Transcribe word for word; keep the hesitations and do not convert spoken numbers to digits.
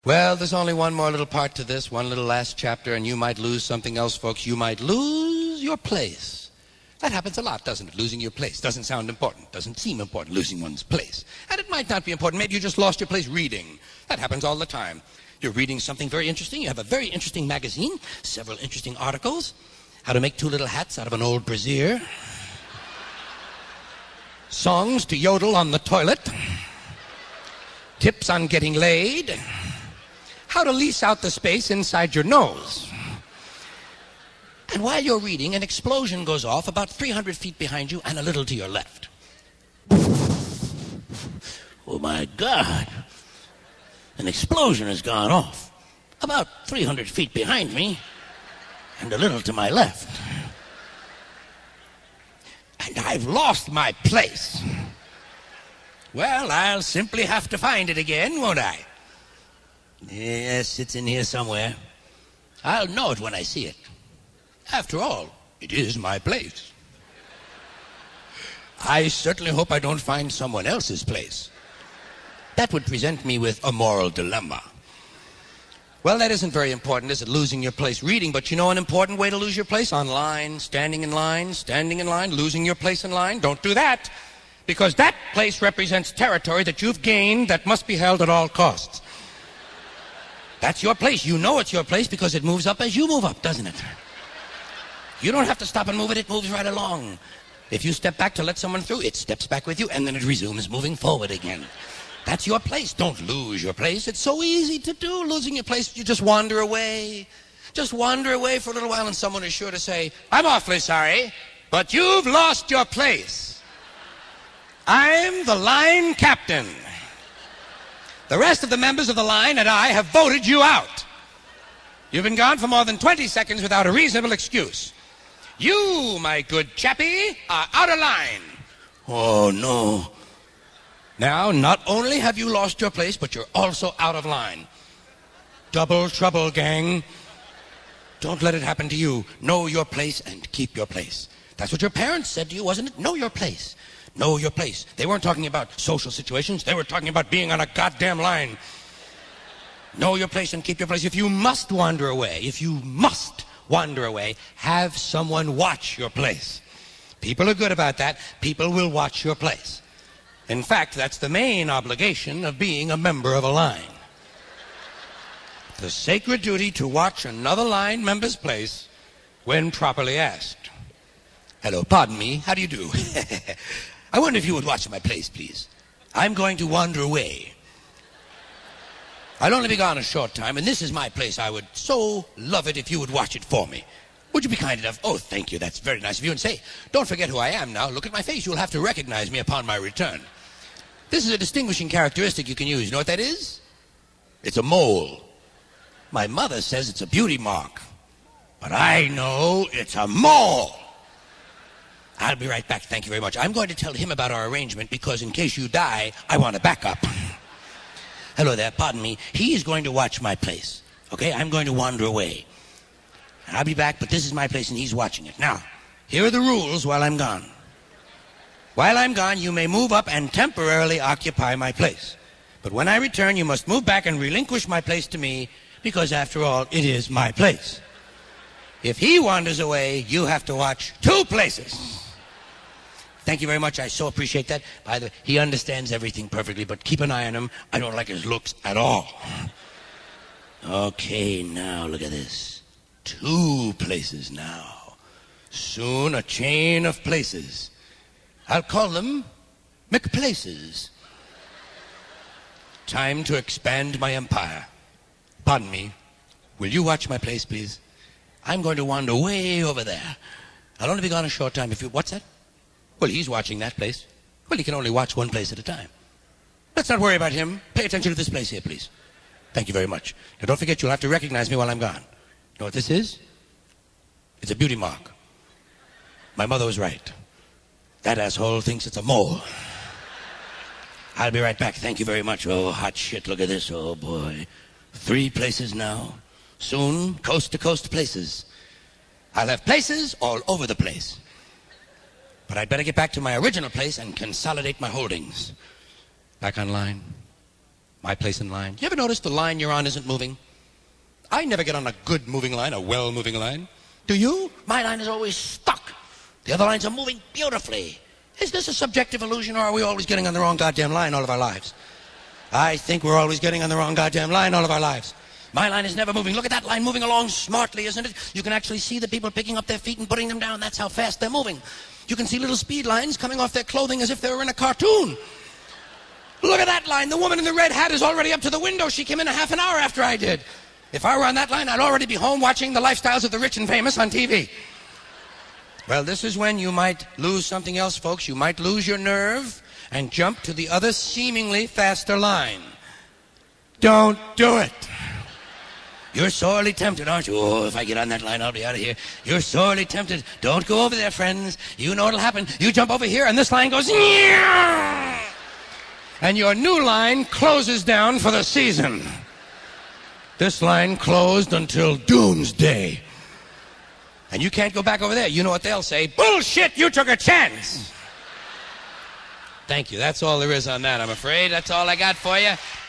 Well, there's only one more little part to this, one little last chapter, and you might lose something else, folks. You might lose your place. That happens a lot, doesn't it? Losing your place doesn't sound important, doesn't seem important, losing one's place. And it might not be important. Maybe you just lost your place reading. That happens all the time. You're reading something very interesting. You have a very interesting magazine, several interesting articles, how to make two little hats out of an old brassiere, songs to yodel on the toilet, tips on getting laid, how to lease out the space inside your nose. And while you're reading, an explosion goes off about three hundred feet behind you and a little to your left. Oh my God. An explosion has gone off about three hundred feet behind me and a little to my left. And I've lost my place. Well, I'll simply have to find it again, won't I? Yes, it's in here somewhere. I'll know it when I see it. After all, it is my place. I certainly hope I don't find someone else's place. That would present me with a moral dilemma. Well, that isn't very important, is it, losing your place reading? But you know an important way to lose your place? Online, standing in line, standing in line, losing your place in line. Don't do that, because that place represents territory that you've gained that must be held at all costs. That's your place. You know it's your place because it moves up as you move up, doesn't it? You don't have to stop and move it. It moves right along. If you step back to let someone through, it steps back with you, and then it resumes moving forward again. That's your place. Don't lose your place. It's so easy to do, losing your place. You just wander away. Just wander away for a little while, and someone is sure to say, I'm awfully sorry, but you've lost your place. I'm the line captain. The rest of the members of the line and I have voted you out. You've been gone for more than twenty seconds without a reasonable excuse. You, my good chappie, are out of line. Oh, no. Now, not only have you lost your place, but you're also out of line. Double trouble, gang. Don't let it happen to you. Know your place and keep your place. That's what your parents said to you, wasn't it? Know your place. Know your place. They weren't talking about social situations. They were talking about being on a goddamn line. Know your place and keep your place. If you must wander away, if you must wander away, have someone watch your place. People are good about that. People will watch your place. In fact, that's the main obligation of being a member of a line. The sacred duty to watch another line member's place when properly asked. Hello, pardon me, how do you do? I wonder if you would watch my place, please. I'm going to wander away. I'll only be gone a short time, and this is my place. I would so love it if you would watch it for me. Would you be kind enough? Oh, thank you. That's very nice of you. And say, don't forget who I am now. Look at my face. You'll have to recognize me upon my return. This is a distinguishing characteristic you can use. You know what that is? It's a mole. My mother says it's a beauty mark. But I know it's a mole. I'll be right back. Thank you very much. I'm going to tell him about our arrangement because in case you die, I want a backup. Hello there, pardon me. He's going to watch my place. Okay, I'm going to wander away. I'll be back, but this is my place and he's watching it. Now, here are the rules while I'm gone. While I'm gone, you may move up and temporarily occupy my place. But when I return, you must move back and relinquish my place to me because, after all, it is my place. If he wanders away, you have to watch two places. Thank you very much. I so appreciate that. By the way, he understands everything perfectly, but keep an eye on him. I don't like his looks at all. Okay, now look at this. Two places now. Soon a chain of places. I'll call them McPlaces. Time to expand my empire. Pardon me. Will you watch my place, please? I'm going to wander way over there. I'll only be gone a short time if you... What's that? Well, he's watching that place. Well, he can only watch one place at a time. Let's not worry about him. Pay attention to this place here, please. Thank you very much. Now, don't forget, you'll have to recognize me while I'm gone. You know what this is? It's a beauty mark. My mother was right. That asshole thinks it's a mole. I'll be right back. Thank you very much. Oh, hot shit. Look at this. Oh, boy. Three places now. Soon, coast-to-coast places. I'll have places all over the place. But I'd better get back to my original place and consolidate my holdings. Back online. My place in line. You ever notice the line you're on isn't moving? I never get on a good moving line, a well-moving line. Do you? My line is always stuck. The other lines are moving beautifully. Is this a subjective illusion, or are we always getting on the wrong goddamn line all of our lives? I think we're always getting on the wrong goddamn line all of our lives. My line is never moving. Look at that line moving along smartly, isn't it? You can actually see the people picking up their feet and putting them down. That's how fast they're moving. You can see little speed lines coming off their clothing as if they were in a cartoon. Look at that line. The woman in the red hat is already up to the window. She came in a half an hour after I did. If I were on that line, I'd already be home watching the lifestyles of the rich and famous on T V. Well, this is when you might lose something else, folks. You might lose your nerve and jump to the other seemingly faster line. Don't do it. You're sorely tempted, aren't you? Oh, if I get on that line, I'll be out of here. You're sorely tempted. Don't go over there, friends. You know what'll happen. You jump over here, and this line goes... And your new line closes down for the season. This line closed until doomsday. And you can't go back over there. You know what they'll say? Bullshit, you took a chance. Thank you. That's all there is on that, I'm afraid. That's all I got for you.